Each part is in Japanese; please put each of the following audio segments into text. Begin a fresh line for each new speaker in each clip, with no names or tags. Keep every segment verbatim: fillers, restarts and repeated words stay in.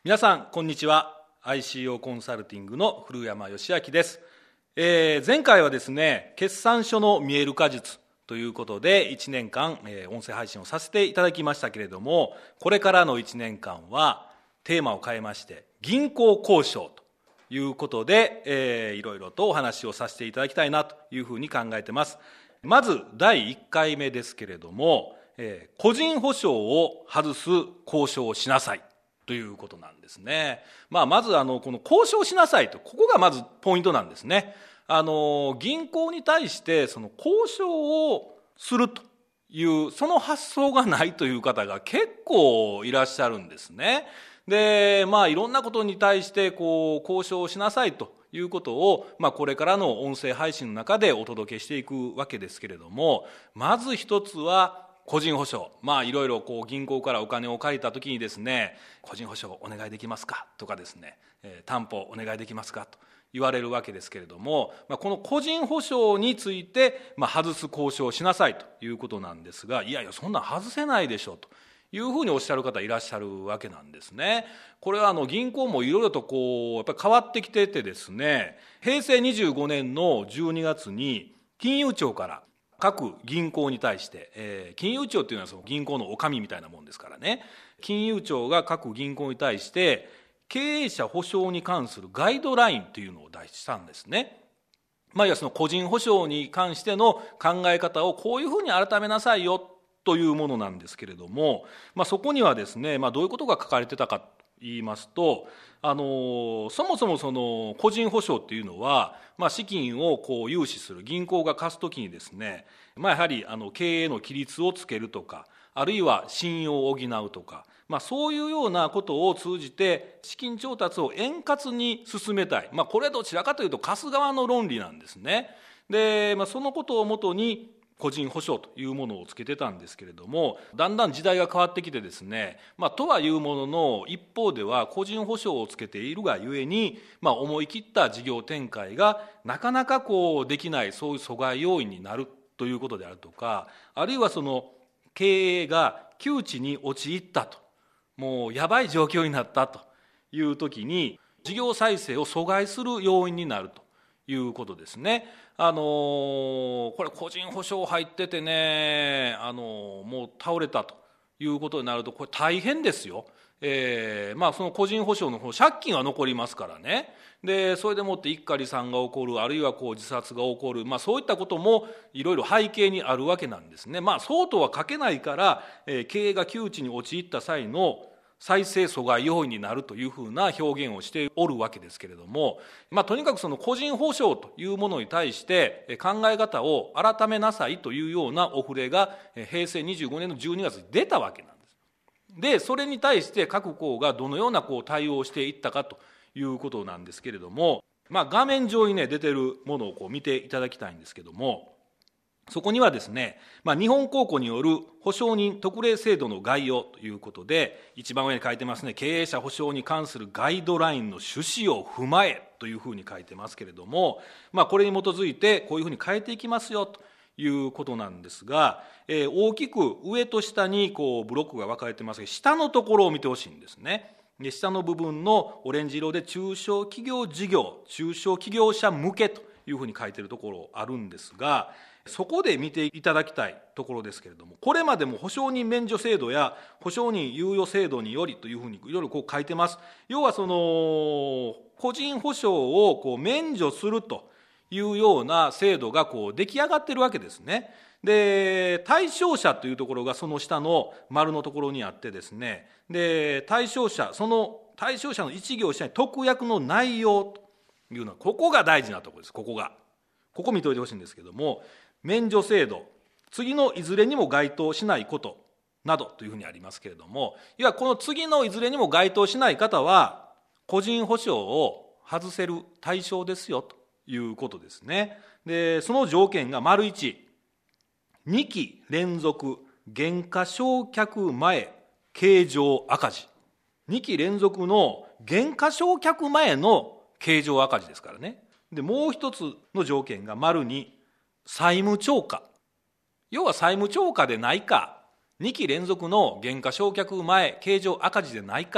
皆さんこんにちは。 アイシーオー コンサルティングの古山義明です。えー、前回はですね、決算書の見える化術ということでいちねんかん、えー、音声配信をさせていただきましたけれども、これからのいちねんかんはテーマを変えまして銀行交渉ということで、えー、いろいろとお話をさせていただきたいなというふうに考えてます。まずだいいっかいめですけれども、えー、個人保証を外す交渉をしなさいということなんですね。まあ、まずあのこの交渉しなさいと、ここがまずポイントなんですね。あの銀行に対してその交渉をするというその発想がないという方が結構いらっしゃるんですね。で、まあいろんなことに対してこう交渉をしなさいということを、まあ、これからの音声配信の中でお届けしていくわけですけれども、まず一つは個人保証。まあいろいろこう銀行からお金を借りたときにですね、個人保証お願いできますかとかですね、えー、担保お願いできますかと言われるわけですけれども、まあ、この個人保証について、まあ、外す交渉をしなさいということなんですが、いやいやそんなん外せないでしょというふうにおっしゃる方いらっしゃるわけなんですね。これはあの銀行もいろいろとこうやっぱり変わってきててですね、へいせいにじゅうごねんのじゅうにがつに金融庁から各銀行に対して、えー、金融庁っていうのはその銀行のお上みたいなもんですからね、金融庁が各銀行に対して経営者保証に関するガイドラインというのを出したんですね。まあ、いやその個人保証に関しての考え方をこういうふうに改めなさいよというものなんですけれども、まあ、そこにはですね、まあ、どういうことが書かれてたかと言いますと、あのそもそもその個人保証っていうのは、まあ、資金をこう融資する銀行が貸すときにですね、まあ、やはりあの経営の規律をつけるとか、あるいは信用を補うとか、まあ、そういうようなことを通じて資金調達を円滑に進めたい、まあ、これはどちらかというと貸す側の論理なんですね。で、まあ、そのことをもとに個人保証というものをつけてたんですけれども、だんだん時代が変わってきてですね、まあ、とはいうものの一方では個人保証をつけているがゆえに、まあ、思い切った事業展開がなかなかこうできない、そういう阻害要因になるということであるとか、あるいはその経営が窮地に陥ったと、もうやばい状況になったという時に事業再生を阻害する要因になるということですね。あのこれ個人保証入っててね、あのもう倒れたということになるとこれ大変ですよ。えーまあ、その個人保証の方借金は残りますからね。でそれでもって一家離散が起こる、あるいはこう自殺が起こる、まあ、そういったこともいろいろ背景にあるわけなんですね。まあ、そうとは書けないから、えー、経営が窮地に陥った際の再生阻害要因になるというふうな表現をしておるわけですけれども、まあ、とにかくその個人保証というものに対して考え方を改めなさいというようなお触れがへいせいにじゅうごねんのじゅうにがつに出たわけなんです。でそれに対して各行がどのようなこう対応をしていったかということなんですけれども、まあ、画面上にね出てるものをこう見ていただきたいんですけども、そこにはですね、まあ、日本公庫による保証人特例制度の概要ということで、一番上に書いてますね、経営者保証に関するガイドラインの趣旨を踏まえというふうに書いてますけれども、まあ、これに基づいてこういうふうに変えていきますよということなんですが、えー、大きく上と下にこうブロックが分かれてますが、下のところを見てほしいんですね。で下の部分のオレンジ色で中小企業事業、中小企業者向けというふうに書いてるところあるんですが、そこで見ていただきたいところですけれども、これまでも保証人免除制度や保証人猶予制度によりというふうにいろいろこう書いてます。要はその個人保証をこう免除するというような制度がこう出来上がってるわけですね。で対象者というところがその下の丸のところにあってですね、で対象者、その対象者の一行下に特約の内容というのは、ここが大事なところです。ここがここ見ておいてほしいんですけども、免除制度、次のいずれにも該当しないことなどというふうにありますけれども、いやこの次のいずれにも該当しない方は個人保証を外せる対象ですよということですね。でその条件が丸いち、にき連続減価償却前経常赤字。にき連続の減価償却前の経常赤字ですからね。でもう一つの条件が丸に、債務超過。要は債務超過でないか、にき連続の減価償却前経常赤字でないか、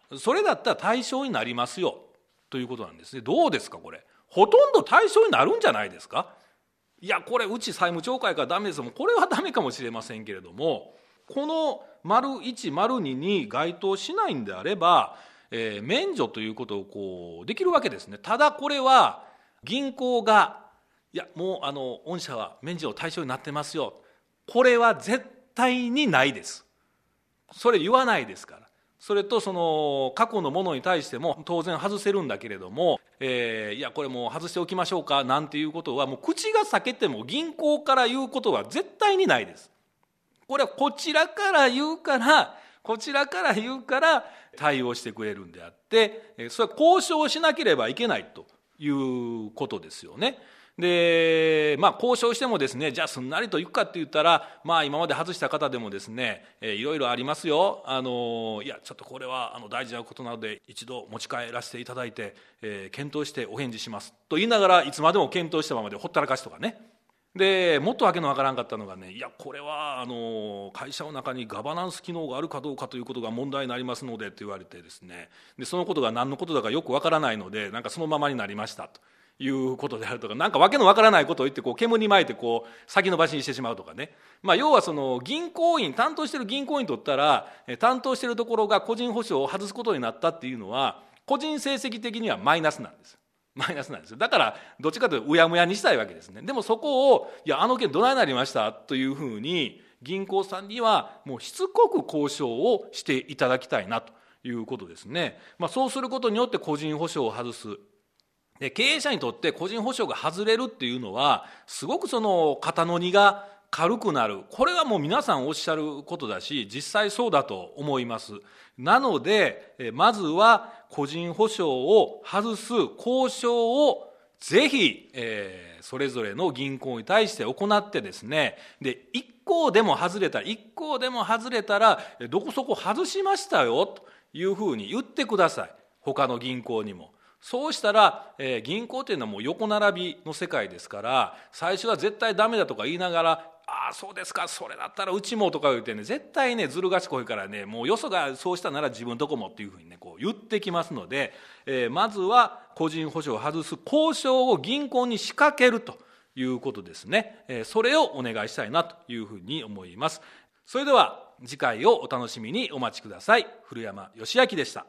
それだったら対象になりますよということなんですね。どうですかこれ。ほとんど対象になるんじゃないですか。いやこれうち債務超過やからダメですもん、これはダメかもしれませんけれども、この丸いち丸にに該当しないんであれば、えー、免除ということをこうできるわけですね。ただこれは銀行がいやもうあの御社は免除の対象になってますよ、これは絶対にないです。それ言わないですから。それとその過去のものに対しても当然外せるんだけれども、えー、いやこれもう外しておきましょうかなんていうことはもう口が裂けても銀行から言うことは絶対にないです。これはこちらから言うからこちらから言うから対応してくれるんであって、それは交渉しなければいけないということですよね。でまあ、交渉してもですね、じゃあすんなりといくかって言ったら、まあ、今まで外した方でもですね、えー、いろいろありますよ。あのいやちょっとこれはあの大事なことなので一度持ち帰らせていただいて、えー、検討してお返事しますと言いながらいつまでも検討したままでほったらかしとかね。でもっとわけのわからんかったのがね、いやこれはあの会社の中にガバナンス機能があるかどうかということが問題になりますのでと言われてですね、でそのことが何のことだかよくわからないのでなんかそのままになりましたということであるとか、なんかわけのわからないことを言ってこう煙に巻いてこう先延ばしにしてしまうとかね、まあ、要はその銀行員担当している銀行員にとったら担当しているところが個人保証を外すことになったっていうのは個人成績的にはマイナスなんです。マイナスなんですよ。だからどっちかというとうやむやにしたいわけですね。でもそこをいやあの件どないなりましたというふうに銀行さんにはもうしつこく交渉をしていただきたいなということですね。まあ、そうすることによって個人保証を外す。で経営者にとって個人保証が外れるっていうのはすごくその肩の荷が軽くなる。これはもう皆さんおっしゃることだし実際そうだと思います。なのでまずは個人保証を外す交渉をぜひ、えー、それぞれの銀行に対して行ってですね、でいっこでも外れたらいっこでも外れたらどこそこ外しましたよというふうに言ってください。他の銀行にも。そうしたら、えー、銀行というのはもう横並びの世界ですから最初は絶対ダメだとか言いながらああそうですかそれだったらうちもとか言ってね絶対ねずる賢いからねもうよそがそうしたなら自分とこもっていうふうにねこう言ってきますので、えー、まずは個人保証を外す交渉を銀行に仕掛けるということですね、えー、それをお願いしたいなというふうに思います。それでは次回をお楽しみにお待ちください。古山義明でした。